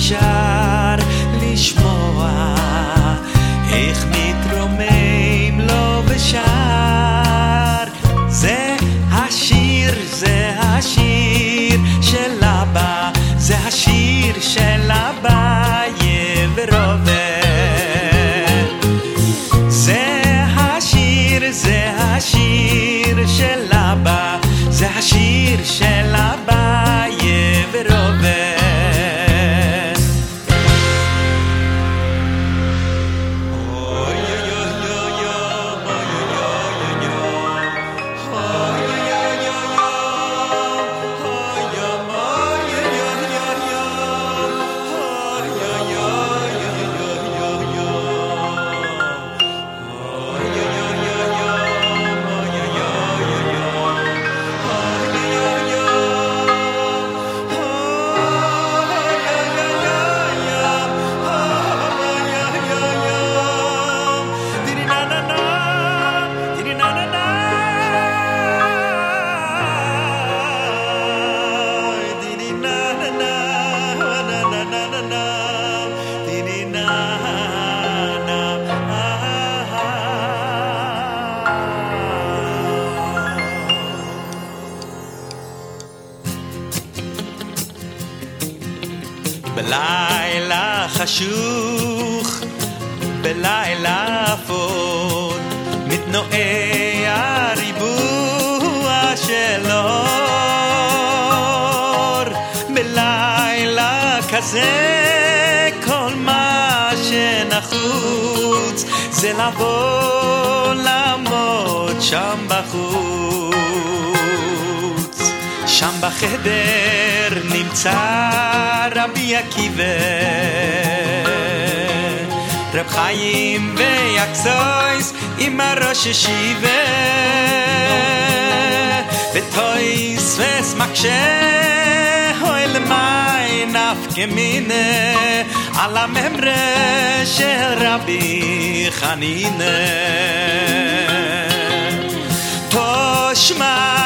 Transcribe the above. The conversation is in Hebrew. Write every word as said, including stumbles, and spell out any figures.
אפשר לשמוע איך מתרומם לו ושר. זה השיר, זה השיר של אבא, זה השיר של אבא יברובה. זה השיר, זה השיר של אבא, זה השיר של אבא יברובה. בלילה חשוך, בלילה אפור, מתנועע הריבוע של אור. בלילה כזה כל מה שנחוץ זה לבוא לעמוד שם בחוץ. שם בחדר נמצא רבי עקיבא, רב חיים ויקסויס עם הראש ישיבה, וטויס וסמקשה הוי למי נפקא מינה על הממרה של רבי חנינא. תושמע